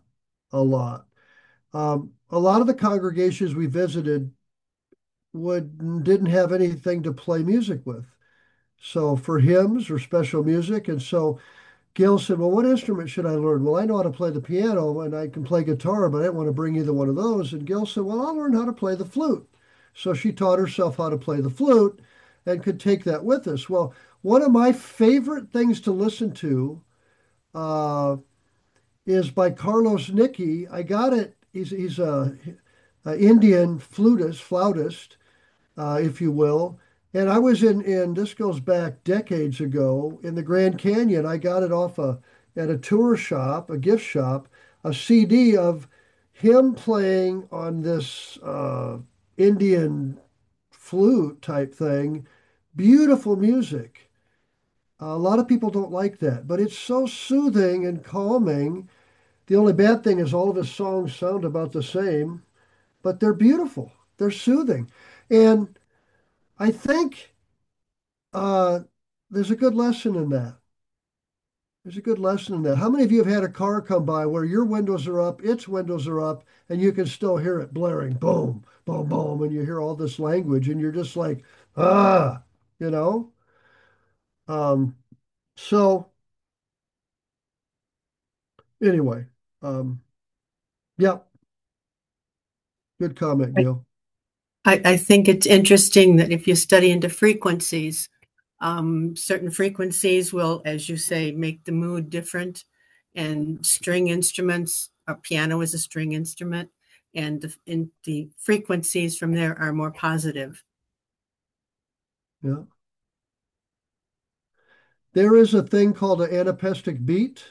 a lot of the congregations we visited didn't have anything to play music with. So for hymns or special music, and so Gail said, "Well, what instrument should I learn?" Well, I know how to play the piano and I can play guitar, but I didn't want to bring either one of those. And Gail said, "Well, I'll learn how to play the flute." So she taught herself how to play the flute and could take that with us. Well, one of my favorite things to listen to uh, is by Carlos Nicky. I got it. He's a Indian flautist, if you will. And I was this goes back decades ago, in the Grand Canyon. I got it at a tour shop, a gift shop, a CD of him playing on this Indian flute type thing. Beautiful music. A lot of people don't like that, but it's so soothing and calming. The only bad thing is all of his songs sound about the same, but they're beautiful. They're soothing. And I think uh, there's a good lesson in that. There's a good lesson in that. How many of you have had a car come by where your windows are up, its windows are up, and you can still hear it blaring, boom, boom, boom, and you hear all this language, and you're just like, ah, you know? Um, so anyway, um, yeah, good comment, I, Gail. I think it's interesting that if you study into frequencies, certain frequencies will, as you say, make the mood different. And string instruments, a piano is a string instrument, and the frequencies from there are more positive. Yeah. There is a thing called an anapestic beat.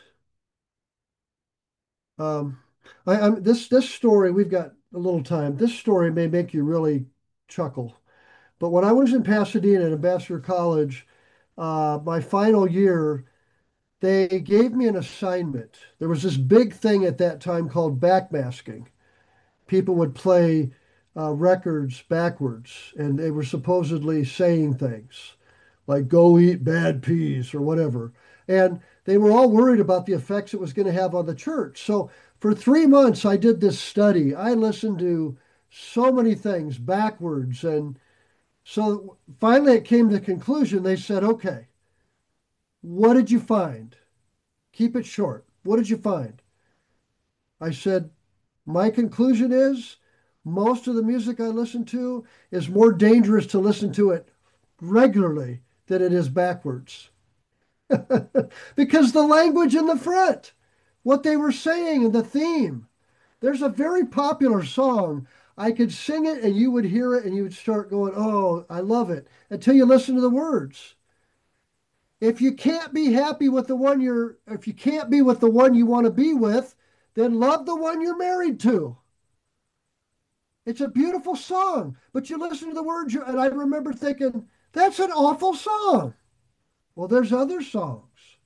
Um, this story, we've got a little time. This story may make you really chuckle. But when I was in Pasadena at Ambassador College, my final year, they gave me an assignment. There was this big thing at that time called backmasking. People would play records backwards, and they were supposedly saying things like "go eat bad peas" or whatever. And they were all worried about the effects it was going to have on the church. So for 3 months, I did this study. I listened to so many things backwards. And so finally, it came to the conclusion. They said, okay, what did you find? Keep it short. What did you find? I said, my conclusion is most of the music I listen to is more dangerous to listen to it regularly than it is backwards. Because the language in the front, what they were saying and the theme. There's a very popular song. I could sing it and you would hear it and you would start going, oh, I love it, until you listen to the words. If you can't be happy with the one if you can't be with the one you want to be with, then love the one you're married to. It's a beautiful song, but you listen to the words, and I remember thinking, that's an awful song. Well, there's other songs.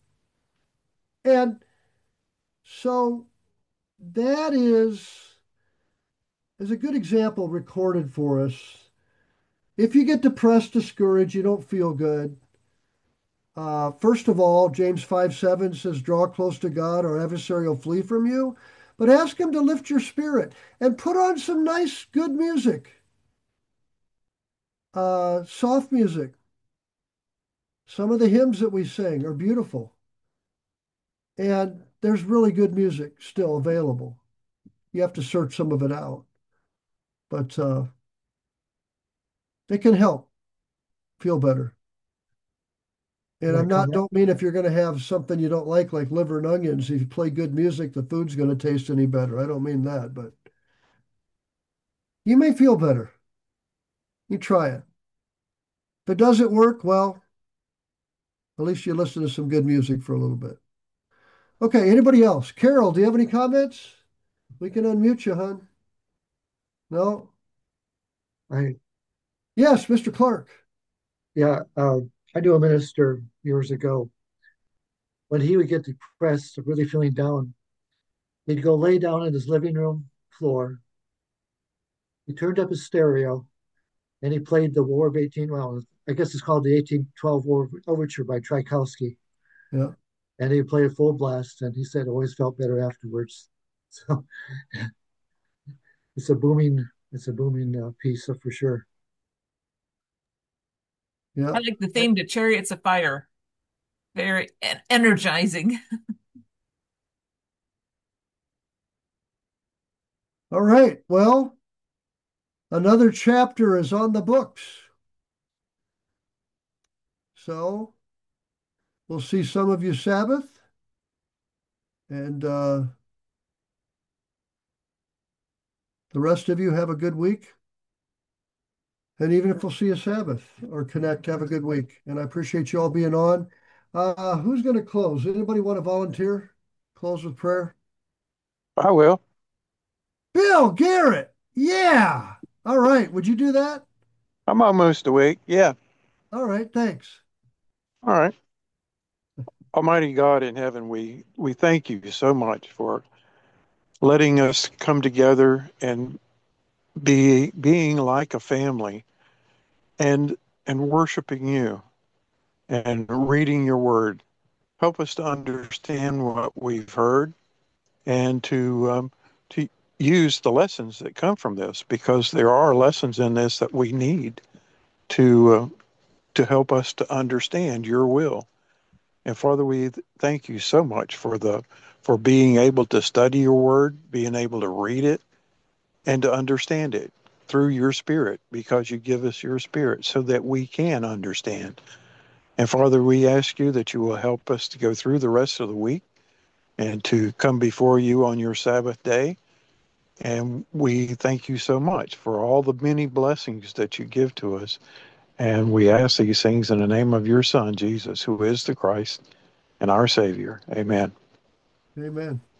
And so that is a good example recorded for us. If you get depressed, discouraged, you don't feel good. First of all, James 5:7 says, draw close to God, our adversary will flee from you. But ask him to lift your spirit and put on some nice, good music, soft music. Some of the hymns that we sing are beautiful. And there's really good music still available. You have to search some of it out. But it can help feel better. And don't mean if you're going to have something you don't like liver and onions, if you play good music, the food's going to taste any better. I don't mean that, but you may feel better. You try it. If it doesn't work, well, at least you listen to some good music for a little bit. Okay, anybody else? Carol, do you have any comments? We can unmute you, hon. No? I Yes, Mr. Clark. yeah, I knew a minister years ago. When he would get depressed or really feeling down, he'd go lay down in his living room floor. He turned up his stereo and he played the War of 18. Well, I guess it's called the 1812 War Overture by Tchaikovsky. Yeah. And he played it full blast, and he said it always felt better afterwards. So it's a booming piece for sure. Yeah. I like the theme to Chariots of Fire. Very energizing. All right. Well, another chapter is on the books. So we'll see some of you Sabbath. And the rest of you have a good week. And even if we'll see you Sabbath or connect, have a good week. And I appreciate you all being on. Who's going to close? Anybody want to volunteer? Close with prayer? I will. Bill Garrett. Yeah. All right. Would you do that? I'm almost awake. Yeah. All right. Thanks. All right. Almighty God in heaven, we thank you so much for letting us come together and being like a family and worshiping you and reading your word. Help us to understand what we've heard and to use the lessons that come from this, because there are lessons in this that we need to help us to understand your will. And Father, we thank you so much for being able to study your word, being able to read it, and to understand it through your spirit, because you give us your spirit so that we can understand. And Father, we ask you that you will help us to go through the rest of the week and to come before you on your Sabbath day. And we thank you so much for all the many blessings that you give to us. And we ask these things in the name of your Son, Jesus, who is the Christ and our Savior. Amen. Amen.